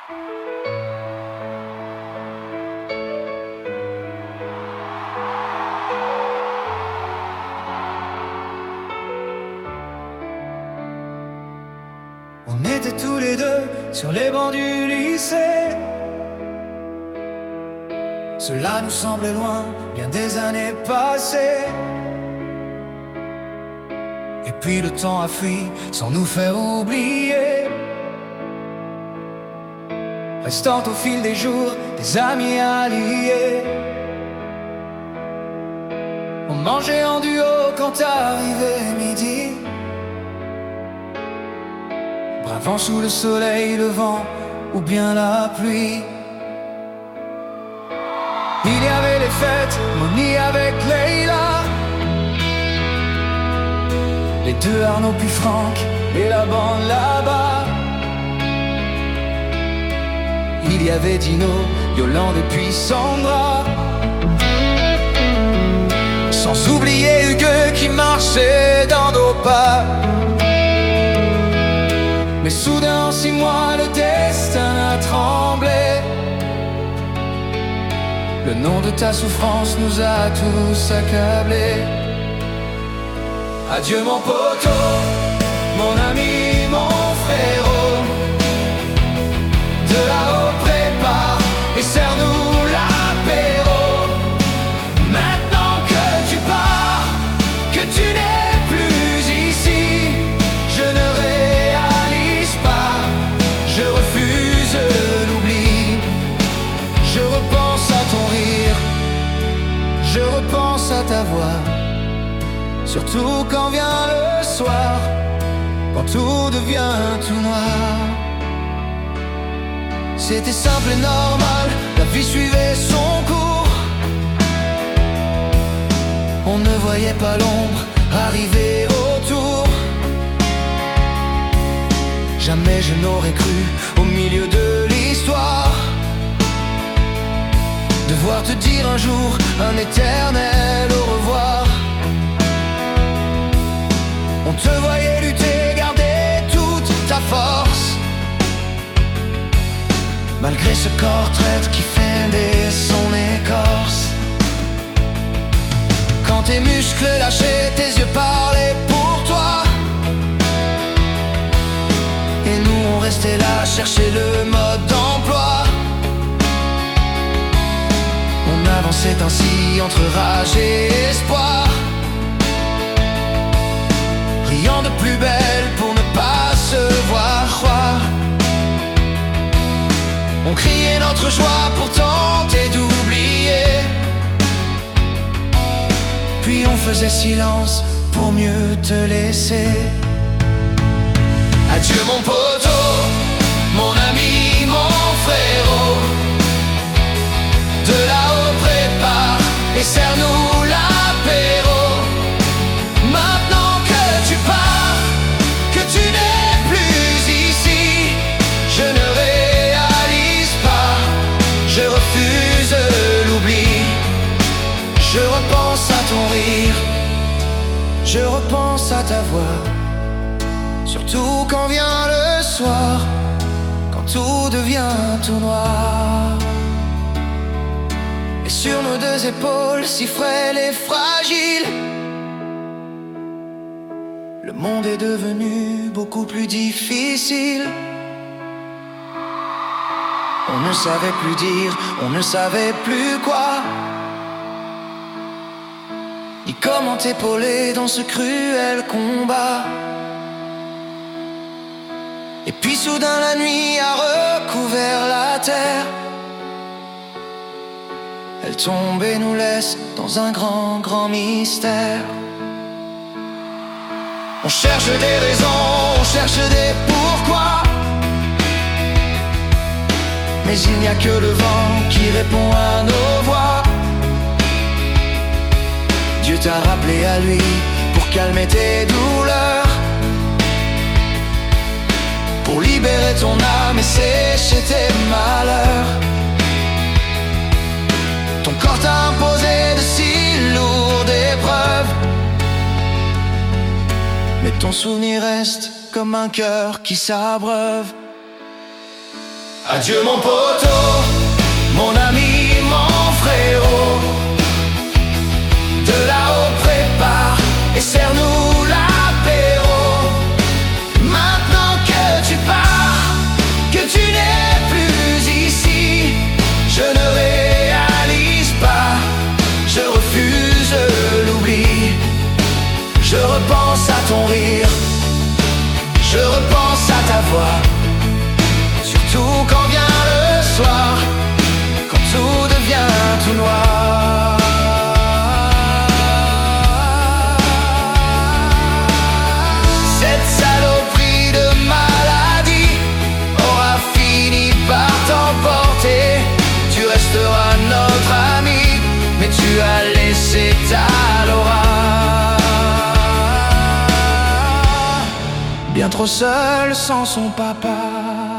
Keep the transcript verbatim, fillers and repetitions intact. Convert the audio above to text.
On était tous les deux sur les bancs du lycée. Cela nous semblait loin, bien des années passées. Et puis le temps a fui sans nous faire oublier, restant au fil des jours des amis alliés. On mangeait en duo quand arrivait midi, bravant sous le soleil, le vent ou bien la pluie. Il y avait les fêtes, Moni avec Leïla, les deux Arnaud puis Franck et la bande là-bas. Il y avait Dino, Yolande et puis Sandra, sans oublier Hugues qui marchait dans nos pas. Mais soudain en six mois le destin a tremblé. Le nom de ta souffrance nous a tous accablés. Adieu mon poteau, mon ami, mon frérot. De là-haut prépare et serre-nous l'apéro. Maintenant que tu pars, que tu n'es plus ici, je ne réalise pas, je refuse l'oubli. Je repense à ton rire, je repense à ta voix, surtout quand vient le soir, quand tout devient tout noir. C'était simple et normal, la vie suivait son cours. On ne voyait pas l'ombre arriver autour. Jamais je n'aurais cru, au milieu de l'histoire, devoir te dire un jour un éternel au revoir. On te voyait lutter, garder toute ta force, malgré ce corps traître qui fendait son écorce. Quand tes muscles lâchaient, tes yeux parlaient pour toi, et nous on restait là, chercher le mode d'emploi. On avançait ainsi entre rage et espoir, riant de plus belle pour ne pas se voir croire. On criait notre joie pour tenter d'oublier, puis on faisait silence pour mieux te laisser. Adieu mon poteau, mon ami, mon frérot. De là-haut prépare et serre-nous l'apéro. Maintenant que tu pars, que tu n'es plus ici, je ne réalise pas, je refuse l'oubli. Je repense à ton rire, je repense à ta voix, surtout quand vient le soir, quand tout devient tout noir. Et sur nos deux épaules, si frêles et fragiles, le monde est devenu beaucoup plus difficile. On ne savait plus dire, on ne savait plus quoi, ni comment t'épauler dans ce cruel combat. Et puis soudain la nuit a recouvert la terre. Elle tombe et nous laisse dans un grand, grand mystère. On cherche des raisons, on cherche des pourquoi, mais il n'y a que le vent qui répond à nos voix. Dieu t'a rappelé à lui pour calmer tes douleurs, pour libérer ton âme et sécher tes malheurs. Ton corps t'a imposé de si lourdes épreuves, mais ton souvenir reste comme un cœur qui s'abreuve. Adieu mon poteau, mon ami, mon frérot. De là-haut prépare et serre-nous l'apéro. Maintenant que tu pars, que tu n'es plus ici, je ne réalise pas, je refuse l'oubli. Je repense à ton rire, je repense à ta voix, surtout quand vient le soir, quand tout devient tout noir. Cette saloperie de maladie aura fini par t'emporter. Tu resteras notre ami, mais tu as laissé ta Laura bien trop seule sans son papa.